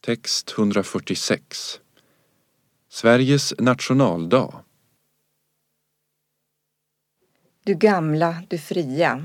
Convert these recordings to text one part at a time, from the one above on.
Text 146. Sveriges nationaldag. Du gamla, du fria.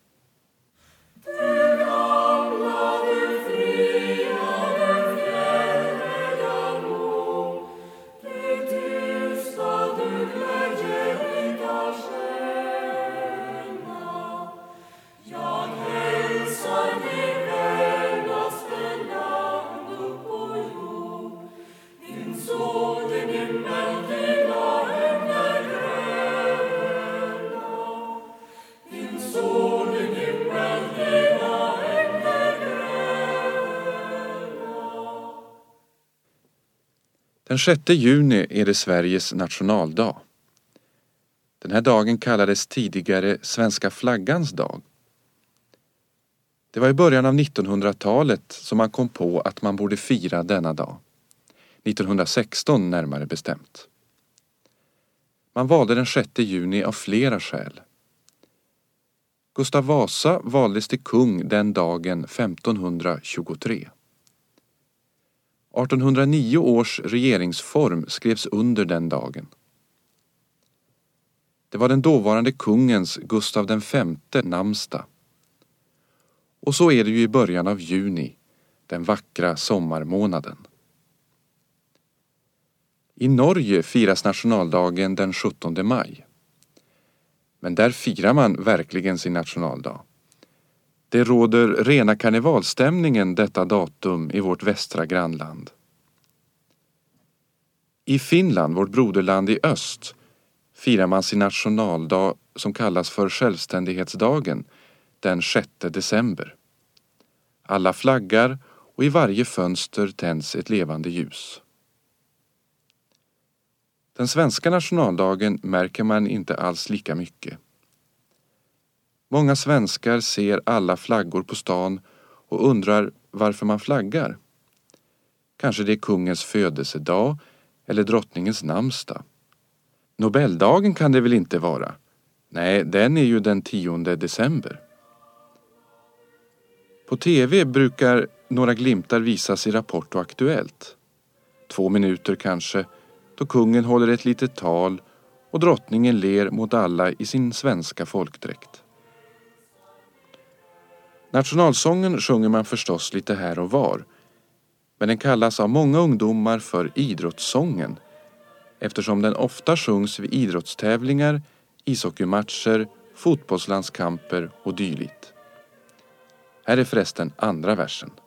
Den 6 juni är det Sveriges nationaldag. Den här dagen kallades tidigare svenska flaggans dag. Det var i början av 1900-talet som man kom på att man borde fira denna dag. 1916 närmare bestämt. Man valde den 6 juni av flera skäl. Gustav Vasa valdes till kung den dagen 1523. 1809 års regeringsform skrevs under den dagen. Det var den dåvarande kungens Gustav V namnsdag. Och så är det ju i början av juni, den vackra sommarmånaden. I Norge firas nationaldagen den 17 maj. Men där firar man verkligen sin nationaldag. Det råder rena karnevalstämningen detta datum i vårt västra grannland. I Finland, vårt broderland i öst, firar man sin nationaldag som kallas för självständighetsdagen den 6 december. Alla flaggar och i varje fönster tänds ett levande ljus. Den svenska nationaldagen märker man inte alls lika mycket. Många svenskar ser alla flaggor på stan och undrar varför man flaggar. Kanske det är kungens födelsedag eller drottningens namnsdag. Nobeldagen kan det väl inte vara? Nej, den är ju den 10 december. På TV brukar några glimtar visas i Rapport och Aktuellt. 2 minuter kanske, då kungen håller ett litet tal och drottningen ler mot alla i sin svenska folkdräkt. Nationalsången sjunger man förstås lite här och var, men den kallas av många ungdomar för idrottssången eftersom den ofta sjungs vid idrottstävlingar, ishockeymatcher, fotbollslandskamper och dylikt. Här är förresten andra versen.